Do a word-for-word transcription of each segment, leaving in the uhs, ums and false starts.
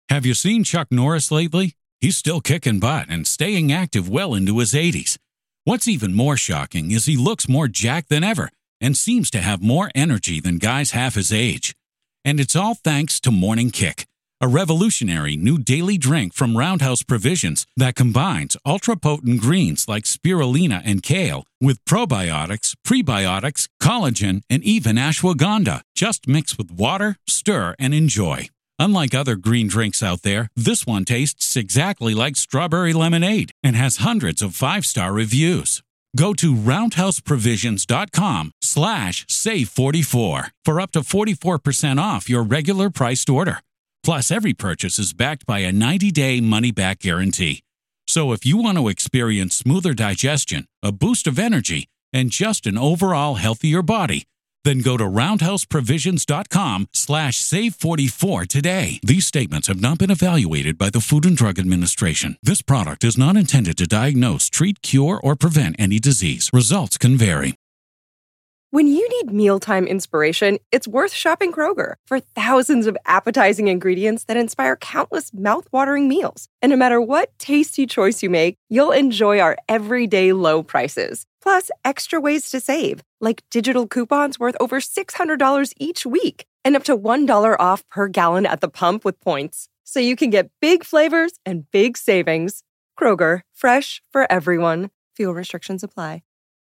Have you seen Chuck Norris lately? He's still kicking butt and staying active well into his eighties. What's even more shocking is he looks more jacked than ever and seems to have more energy than guys half his age. And it's all thanks to Morning Kick, a revolutionary new daily drink from Roundhouse Provisions that combines ultra-potent greens like spirulina and kale with probiotics, prebiotics, collagen, and even ashwagandha. Just mix with water, stir, and enjoy. Unlike other green drinks out there, this one tastes exactly like strawberry lemonade and has hundreds of five-star reviews. Go to roundhouseprovisions.com slash save44 for up to forty-four percent off your regular priced order. Plus, every purchase is backed by a ninety-day money-back guarantee. So if you want to experience smoother digestion, a boost of energy, and just an overall healthier body, then go to roundhouseprovisions.com slash save44 today. These statements have not been evaluated by the Food and Drug Administration. This product is not intended to diagnose, treat, cure, or prevent any disease. Results can vary. When you need mealtime inspiration, it's worth shopping Kroger for thousands of appetizing ingredients that inspire countless mouth-watering meals. And no matter what tasty choice you make, you'll enjoy our everyday low prices. Plus, extra ways to save, like digital coupons worth over six hundred dollars each week and up to one dollar off per gallon at the pump with points. So you can get big flavors and big savings. Kroger, fresh for everyone. Fuel restrictions apply.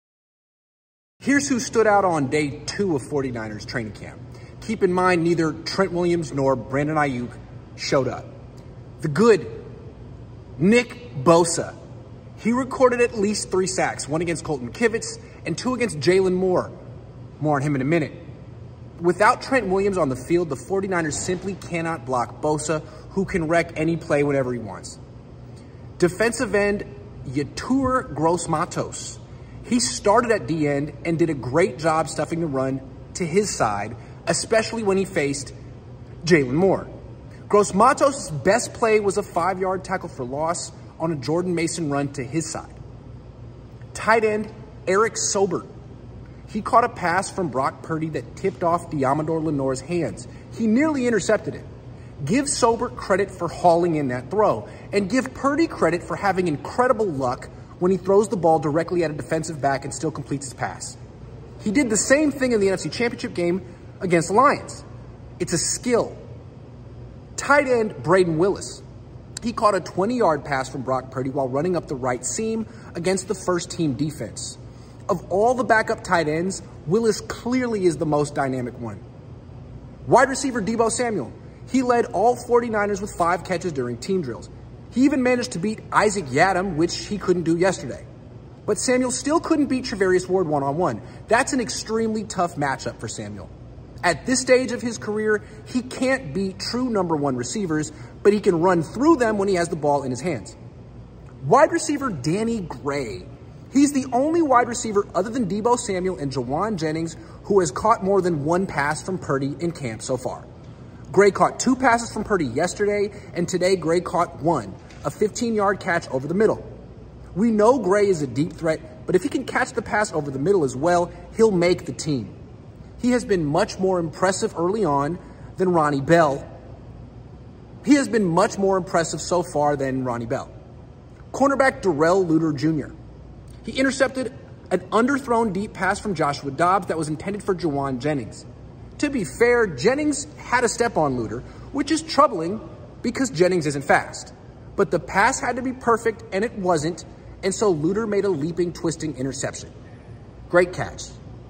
Here's who stood out on day two of 49ers training camp. Keep in mind, neither Trent Williams nor Brandon Ayuk showed up. The good Nick Bosa. He recorded at least three sacks, one against Colton Kivitz and two against Jalen Moore. More on him in a minute. Without Trent Williams on the field, the 49ers simply cannot block Bosa, who can wreck any play whenever he wants. Defensive end Yetur Gross-Matos. He started at D-end and did a great job stuffing the run to his side, especially when he faced Jalen Moore. Gross-Matos' best play was a five-yard tackle for loss on a Jordan Mason run to his side. Tight end Eric Sobert. He caught a pass from Brock Purdy that tipped off Diamador Lenoir's hands. He nearly intercepted it. Give Sobert credit for hauling in that throw, and give Purdy credit for having incredible luck when he throws the ball directly at a defensive back and still completes his pass. He did the same thing in the N F C Championship game against the Lions. It's a skill. Tight end Braden Willis. He caught a twenty-yard pass from Brock Purdy while running up the right seam against the first-team defense. Of all the backup tight ends, Willis clearly is the most dynamic one. Wide receiver Deebo Samuel. He led all 49ers with five catches during team drills. He even managed to beat Isaac Yiadom, which he couldn't do yesterday. But Samuel still couldn't beat Charvarius Ward one-on-one. That's an extremely tough matchup for Samuel. At this stage of his career, he can't beat true number one receivers, but he can run through them when he has the ball in his hands. Wide receiver Danny Gray. He's the only wide receiver other than Deebo Samuel and Jawan Jennings who has caught more than one pass from Purdy in camp so far. Gray caught two passes from Purdy yesterday, and today Gray caught one, a fifteen-yard catch over the middle. We know Gray is a deep threat, but if he can catch the pass over the middle as well, he'll make the team. He has been much more impressive early on than Ronnie Bell. He has been much more impressive so far than Ronnie Bell. Cornerback Darrell Luter Junior He intercepted an underthrown deep pass from Joshua Dobbs that was intended for Jawan Jennings. To be fair, Jennings had a step on Luter, which is troubling because Jennings isn't fast. But the pass had to be perfect, and it wasn't, and so Luter made a leaping, twisting interception. Great catch.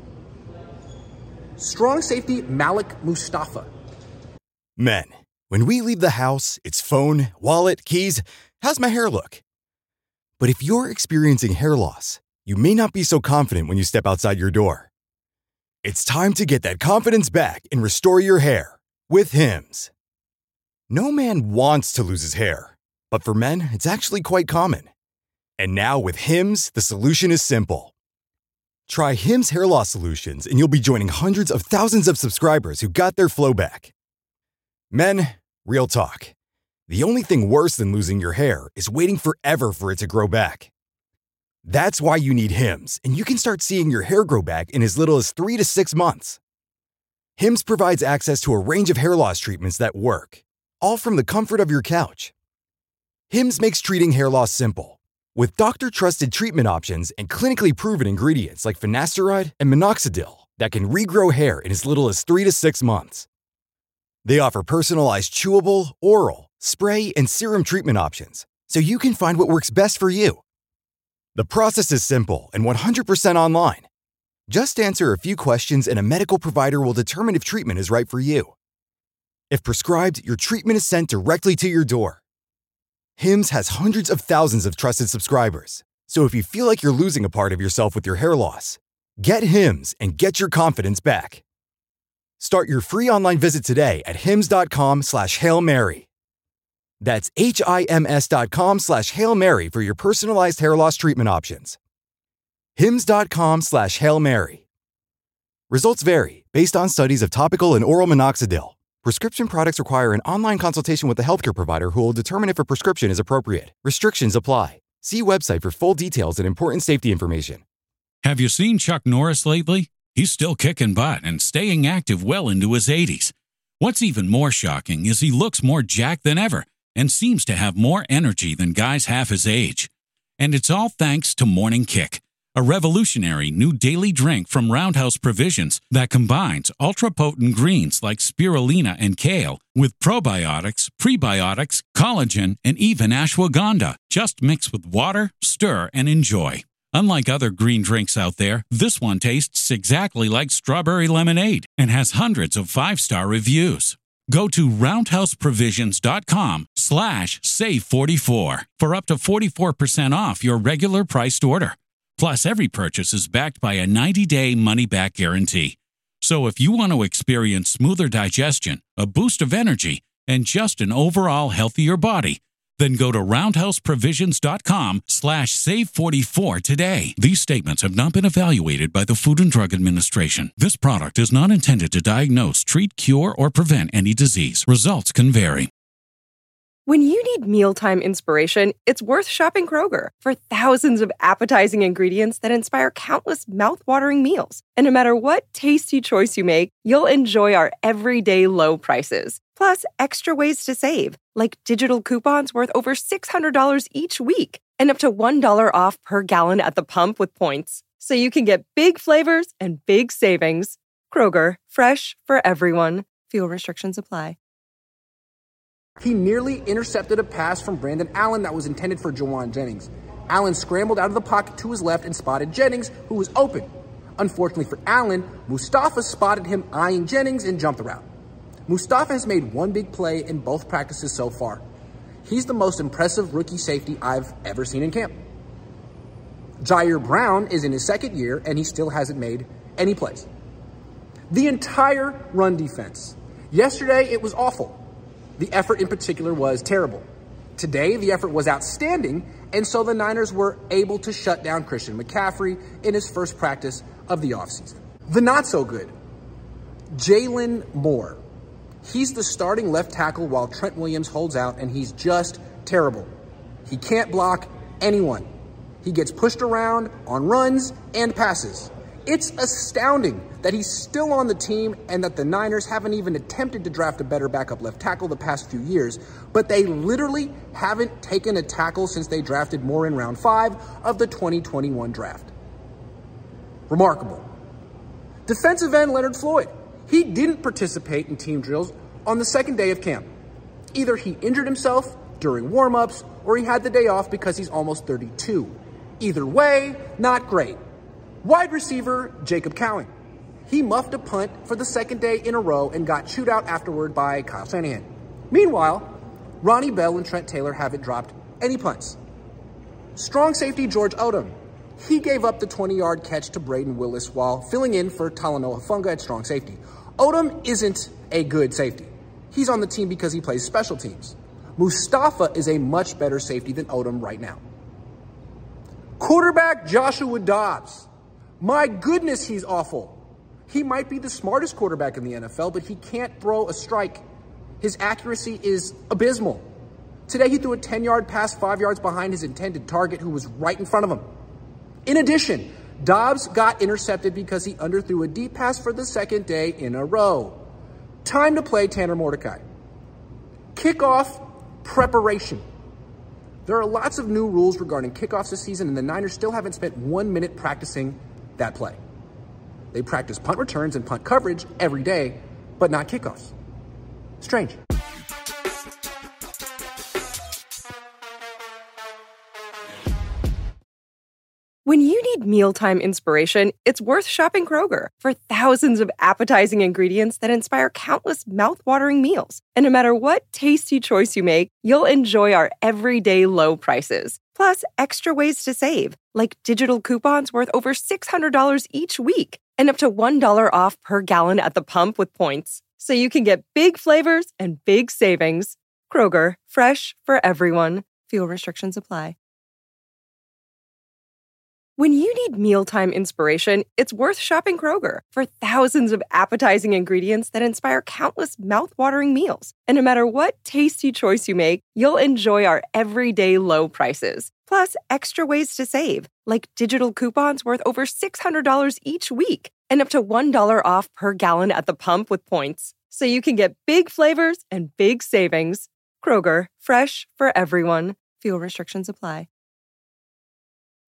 Strong safety Malik Mustafa. Men, when we leave the house, it's phone, wallet, keys. How's my hair look? But if you're experiencing hair loss, you may not be so confident when you step outside your door. It's time to get that confidence back and restore your hair with Hims. No man wants to lose his hair, but for men, it's actually quite common. And now with Hims, the solution is simple. Try Hims Hair Loss Solutions and you'll be joining hundreds of thousands of subscribers who got their flow back. Men, real talk. The only thing worse than losing your hair is waiting forever for it to grow back. That's why you need Hims, and you can start seeing your hair grow back in as little as three to six months. Hims provides access to a range of hair loss treatments that work, all from the comfort of your couch. Hims makes treating hair loss simple. With doctor-trusted treatment options and clinically proven ingredients like finasteride and minoxidil that can regrow hair in as little as three to six months. They offer personalized chewable, oral, spray, and serum treatment options so you can find what works best for you. The process is simple and one hundred percent online. Just answer a few questions and a medical provider will determine if treatment is right for you. If prescribed, your treatment is sent directly to your door. Hims has hundreds of thousands of trusted subscribers. So if you feel like you're losing a part of yourself with your hair loss, get Hims and get your confidence back. Start your free online visit today at hims.com slash Hail Mary. That's H-I-M-S dot com slash Hail Mary for your personalized hair loss treatment options. Hims.com slash Hail Mary. Results vary based on studies of topical and oral minoxidil. Prescription products require an online consultation with a healthcare provider who will determine if a prescription is appropriate. Restrictions apply. See website for full details and important safety information. Have you seen Chuck Norris lately? He's still kicking butt and staying active well into his eighties. What's even more shocking is he looks more jacked than ever and seems to have more energy than guys half his age. And it's all thanks to Morning Kick, a revolutionary new daily drink from Roundhouse Provisions that combines ultra-potent greens like spirulina and kale with probiotics, prebiotics, collagen, and even ashwagandha. Just mix with water, stir, and enjoy. Unlike other green drinks out there, this one tastes exactly like strawberry lemonade and has hundreds of five-star reviews. Go to roundhouseprovisions.com slash save 44 for up to forty-four percent off your regular priced order. Plus, every purchase is backed by a ninety-day money-back guarantee. So if you want to experience smoother digestion, a boost of energy, and just an overall healthier body, then go to roundhouseprovisions.com slash save 44 today. These statements have not been evaluated by the Food and Drug Administration. This product is not intended to diagnose, treat, cure, or prevent any disease. Results can vary. When you need mealtime inspiration, it's worth shopping Kroger for thousands of appetizing ingredients that inspire countless mouth-watering meals. And no matter what tasty choice you make, you'll enjoy our everyday low prices. Plus, extra ways to save, like digital coupons worth over six hundred dollars each week and up to one dollar off per gallon at the pump with points. So you can get big flavors and big savings. Kroger, fresh for everyone. Fuel restrictions apply. He nearly intercepted a pass from Brandon Allen that was intended for Jauan Jennings. Allen scrambled out of the pocket to his left and spotted Jennings, who was open. Unfortunately for Allen, Mustafa spotted him eyeing Jennings and jumped the route. Mustafa has made one big play in both practices so far. He's the most impressive rookie safety I've ever seen in camp. Jair Brown is in his second year, and he still hasn't made any plays. The entire run defense. Yesterday, it was awful. The effort in particular was terrible. Today, the effort was outstanding, and so the Niners were able to shut down Christian McCaffrey in his first practice of the offseason. The not so good, Jalen Moore. He's the starting left tackle while Trent Williams holds out, and he's just terrible. He can't block anyone. He gets pushed around on runs and passes. It's astounding that he's still on the team and that the Niners haven't even attempted to draft a better backup left tackle the past few years, but they literally haven't taken a tackle since they drafted Moore in round five of the twenty twenty-one draft. Remarkable. Defensive end Leonard Floyd. He didn't participate in team drills on the second day of camp. Either he injured himself during warmups or he had the day off because he's almost thirty-two. Either way, not great. Wide receiver Jacob Cowing. He muffed a punt for the second day in a row and got chewed out afterward by Kyle Shanahan. Meanwhile, Ronnie Bell and Trent Taylor haven't dropped any punts. Strong safety George Odom. He gave up the twenty-yard catch to Braden Willis while filling in for Talanoa Funga at strong safety. Odom isn't a good safety. He's on the team because he plays special teams. Mustafa is a much better safety than Odom right now. Quarterback Joshua Dobbs. My goodness, he's awful. He might be the smartest quarterback in the N F L, but he can't throw a strike. His accuracy is abysmal. Today, he threw a ten-yard pass five yards behind his intended target, who was right in front of him. In addition, Dobbs got intercepted because he underthrew a deep pass for the second day in a row. Time to play Tanner Mordecai. Kickoff preparation. There are lots of new rules regarding kickoffs this season, and the Niners still haven't spent one minute practicing that play. They practice punt returns and punt coverage every day, but not kickoffs. Strange. When you need mealtime inspiration, it's worth shopping Kroger for thousands of appetizing ingredients that inspire countless mouth-watering meals. And no matter what tasty choice you make, you'll enjoy our everyday low prices. Plus, extra ways to save, like digital coupons worth over six hundred dollars each week and up to one dollar off per gallon at the pump with points. So you can get big flavors and big savings. Kroger, fresh for everyone. Fuel restrictions apply. When you need mealtime inspiration, it's worth shopping Kroger for thousands of appetizing ingredients that inspire countless mouth-watering meals. And no matter what tasty choice you make, you'll enjoy our everyday low prices. Plus, extra ways to save, like digital coupons worth over six hundred dollars each week and up to one dollar off per gallon at the pump with points. So you can get big flavors and big savings. Kroger, fresh for everyone. Fuel restrictions apply.